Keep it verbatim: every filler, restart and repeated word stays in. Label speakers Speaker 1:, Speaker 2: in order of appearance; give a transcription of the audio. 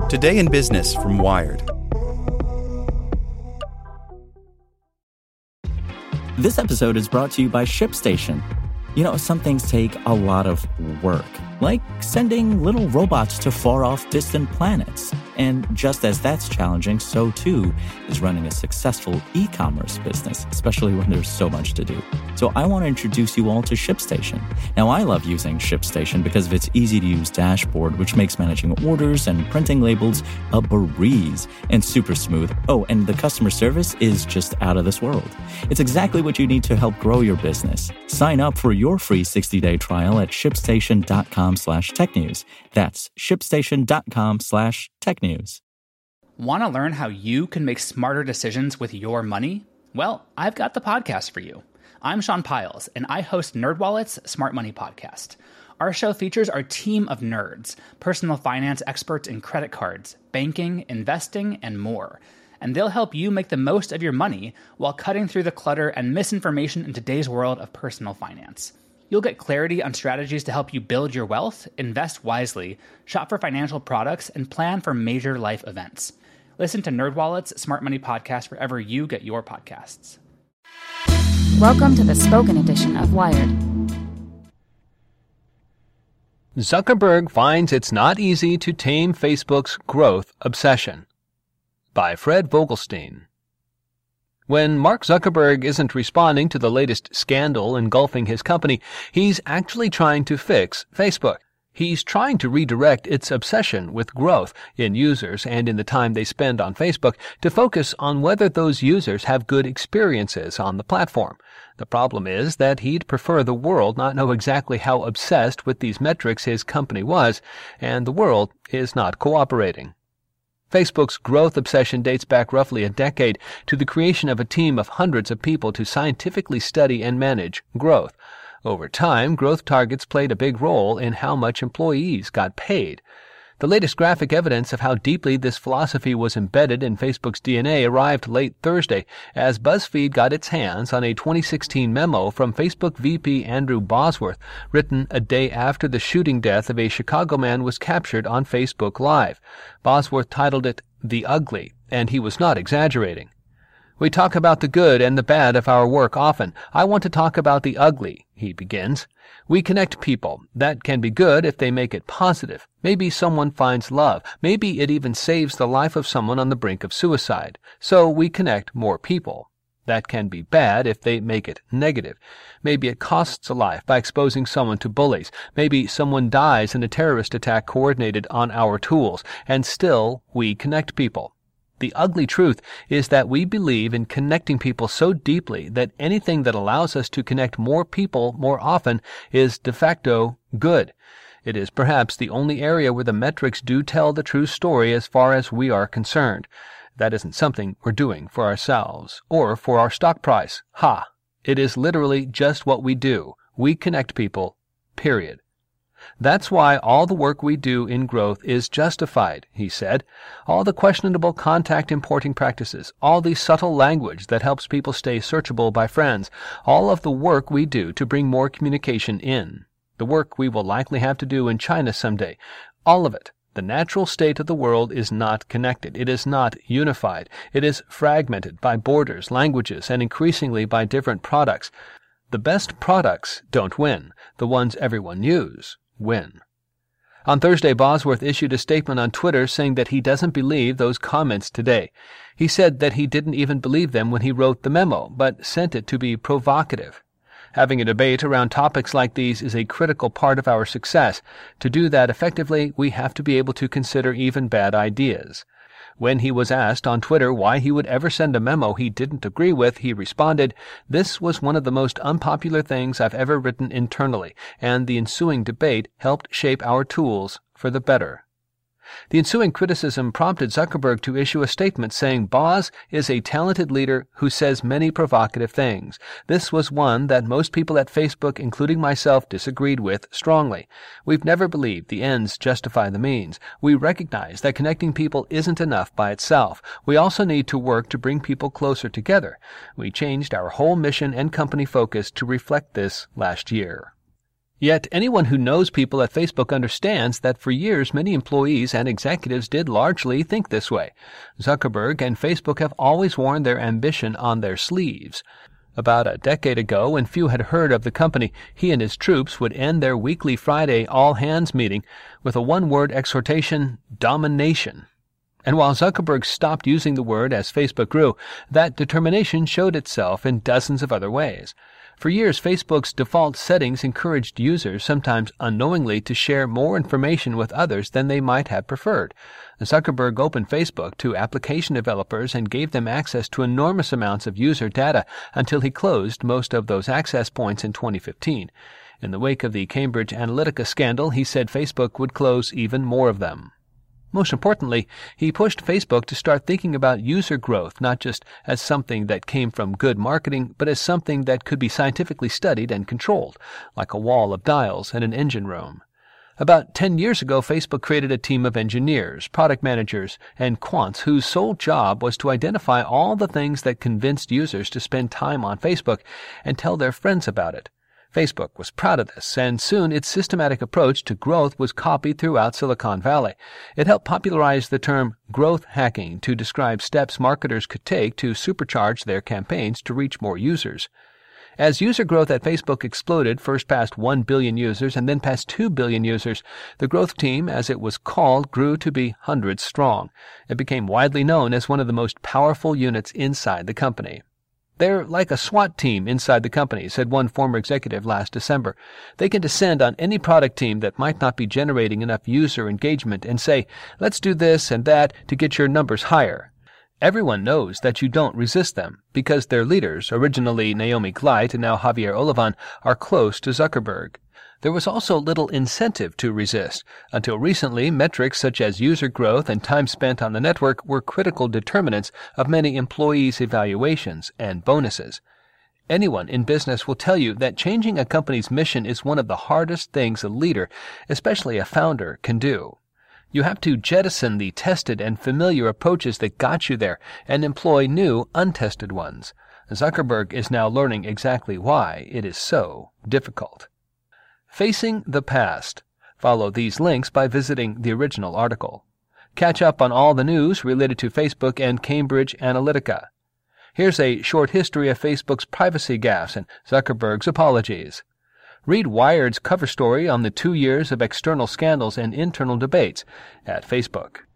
Speaker 1: Today in Business from Wired.
Speaker 2: This episode is brought to you by ShipStation. You know, some things take a lot of work, like sending little robots to far-off distant planets. And just as that's challenging, so too is running a successful e-commerce business, especially when there's so much to do. So I want to introduce you all to ShipStation. Now, I love using ShipStation because of its easy-to-use dashboard, which makes managing orders and printing labels a breeze and super smooth. Oh, and the customer service is just out of this world. It's exactly what you need to help grow your business. Sign up for your free sixty-day trial at shipstation.com slash tech news. That's shipstation.com slash tech news.
Speaker 3: Want to learn how you can make smarter decisions with your money? Well, I've got the podcast for you. I'm Sean Piles, and I host NerdWallet's Smart Money Podcast. Our show features our team of nerds, personal finance experts in credit cards, banking, investing, and more. And they'll help you make the most of your money while cutting through the clutter and misinformation in today's world of personal finance. You'll get clarity on strategies to help you build your wealth, invest wisely, shop for financial products, and plan for major life events. Listen to NerdWallet's Smart Money Podcast wherever you get your podcasts.
Speaker 4: Welcome to the spoken edition of Wired.
Speaker 5: Zuckerberg finds it's not easy to tame Facebook's growth obsession. By Fred Vogelstein. When Mark Zuckerberg isn't responding to the latest scandal engulfing his company, he's actually trying to fix Facebook. He's trying to redirect its obsession with growth in users and in the time they spend on Facebook to focus on whether those users have good experiences on the platform. The problem is that he'd prefer the world not know exactly how obsessed with these metrics his company was, and the world is not cooperating. Facebook's growth obsession dates back roughly a decade to the creation of a team of hundreds of people to scientifically study and manage growth. Over time, growth targets played a big role in how much employees got paid. The latest graphic evidence of how deeply this philosophy was embedded in Facebook's D N A arrived late Thursday as BuzzFeed got its hands on a twenty sixteen memo from Facebook V P Andrew Bosworth, written a day after the shooting death of a Chicago man was captured on Facebook Live. Bosworth titled it "The Ugly," and he was not exaggerating. "We talk about the good and the bad of our work often. I want to talk about the ugly," he begins. "We connect people. That can be good if they make it positive. Maybe someone finds love. Maybe it even saves the life of someone on the brink of suicide. So we connect more people. That can be bad if they make it negative. Maybe it costs a life by exposing someone to bullies. Maybe someone dies in a terrorist attack coordinated on our tools. And still, we connect people. The ugly truth is that we believe in connecting people so deeply that anything that allows us to connect more people more often is de facto good. It is perhaps the only area where the metrics do tell the true story as far as we are concerned. That isn't something we're doing for ourselves or for our stock price. Ha! It is literally just what we do. We connect people, period. That's why all the work we do in growth is justified, he said. All the questionable contact importing practices, all the subtle language that helps people stay searchable by friends, all of the work we do to bring more communication in, the work we will likely have to do in China someday, all of it. The natural state of the world is not connected. It is not unified. It is fragmented by borders, languages, and increasingly by different products. The best products don't win. The ones everyone uses win. On Thursday, Bosworth issued a statement on Twitter saying that he doesn't believe those comments today. He said that he didn't even believe them when he wrote the memo, but sent it to be provocative. Having a debate around topics like these is a critical part of our success. To do that effectively, we have to be able to consider even bad ideas. When he was asked on Twitter why he would ever send a memo he didn't agree with, he responded, "This was one of the most unpopular things I've ever written internally, and the ensuing debate helped shape our tools for the better." The ensuing criticism prompted Zuckerberg to issue a statement saying Boz is a talented leader who says many provocative things. This was one that most people at Facebook, including myself, disagreed with strongly. We've never believed the ends justify the means. We recognize that connecting people isn't enough by itself. We also need to work to bring people closer together. We changed our whole mission and company focus to reflect this last year. Yet anyone who knows people at Facebook understands that for years many employees and executives did largely think this way. Zuckerberg and Facebook have always worn their ambition on their sleeves. About a decade ago, when few had heard of the company, he and his troops would end their weekly Friday all-hands meeting with a one-word exhortation, domination. And while Zuckerberg stopped using the word as Facebook grew, that determination showed itself in dozens of other ways. For years, Facebook's default settings encouraged users, sometimes unknowingly, to share more information with others than they might have preferred. Zuckerberg opened Facebook to application developers and gave them access to enormous amounts of user data until he closed most of those access points in twenty fifteen. In the wake of the Cambridge Analytica scandal, he said Facebook would close even more of them. Most importantly, he pushed Facebook to start thinking about user growth not just as something that came from good marketing, but as something that could be scientifically studied and controlled, like a wall of dials in an engine room. About ten years ago, Facebook created a team of engineers, product managers, and quants whose sole job was to identify all the things that convinced users to spend time on Facebook and tell their friends about it. Facebook was proud of this, and soon its systematic approach to growth was copied throughout Silicon Valley. It helped popularize the term growth hacking to describe steps marketers could take to supercharge their campaigns to reach more users. As user growth at Facebook exploded, first past one billion users and then past two billion users, the growth team, as it was called, grew to be hundreds strong. It became widely known as one of the most powerful units inside the company. They're like a SWAT team inside the company, said one former executive last December. They can descend on any product team that might not be generating enough user engagement and say, let's do this and that to get your numbers higher. Everyone knows that you don't resist them, because their leaders, originally Naomi Gleit and now Javier Olivan, are close to Zuckerberg. There was also little incentive to resist. Until recently, metrics such as user growth and time spent on the network were critical determinants of many employees' evaluations and bonuses. Anyone in business will tell you that changing a company's mission is one of the hardest things a leader, especially a founder, can do. You have to jettison the tested and familiar approaches that got you there and employ new, untested ones. Zuckerberg is now learning exactly why it is so difficult. Facing the Past. Follow these links by visiting the original article. Catch up on all the news related to Facebook and Cambridge Analytica. Here's a short history of Facebook's privacy gaffes and Zuckerberg's apologies. Read Wired's cover story on the two years of external scandals and internal debates at Facebook.